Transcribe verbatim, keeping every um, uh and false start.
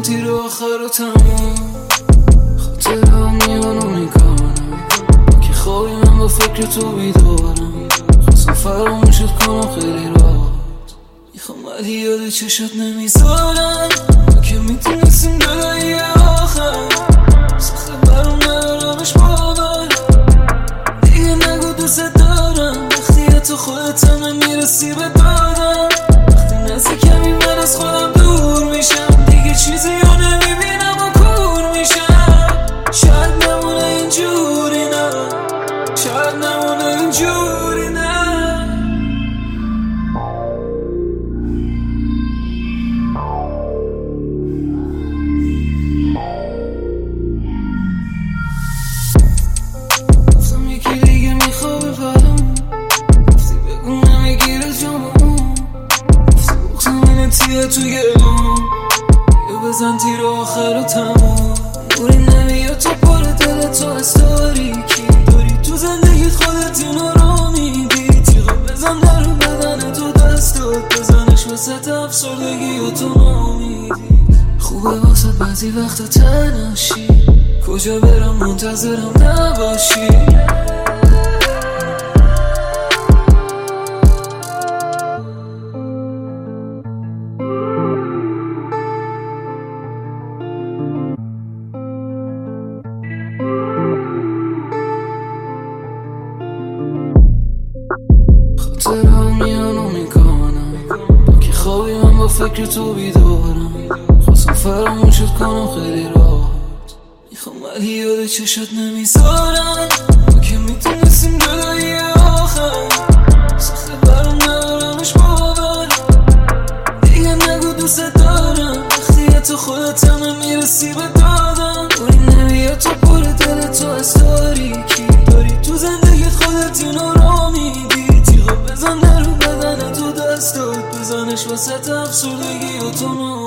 تیر آخر و تمام خاطر هم میانو میکنم که خوابی من با فکر تو بیدارم خواستم فراموشت کنم خیلی راحت میخوام ولی یاد چشات نمیذارم که میتونستیم دلایی آخر سخته برام ندارمش باور دیگه نگو دوست دارم وقتی تو خودت همه میرسی به دادم وقتی نزدیکمی من از خودم دور میشم دیگه چیزی رو نمیبینم و کور میشم شاید نمونه اینجوری نه شاید نمونه اینجوری نه گفتم یکی دیگه میخوابه برام گفتی بگو نمیگیره جامون گفتی بختم اینه تیه تو گلوم یا بزن تیر آخر و تمام نوری نمیاد تو پر دل تو از تاریکی داری تو زندگیت خودت اینو را میدی تیغا بزن در بدن تو دستات بزنش وسط افسردگی و تو نامیدی خوبه واسه بعضی وقتا تنهاشی کجا برم منتظرم نباشی خاطر هم میانو میکنم که خوابی من با فکر تو بیدارم خواستم فراموشت کنم خیلی راحت میخوام ولی یاد چشات نمیذارم که میتونستیم جدایی آخر سخته برام ندارمش باور دیگه نگو دوست دارم وقتی تو خودت همه میرسی به دادم دوری نمیاد تو پر دل تو از تاریکی داری تو زندگیت خودت اینو را میدی تیغا بزن در بدن تو دستات بزنش وسط افسردگی و تو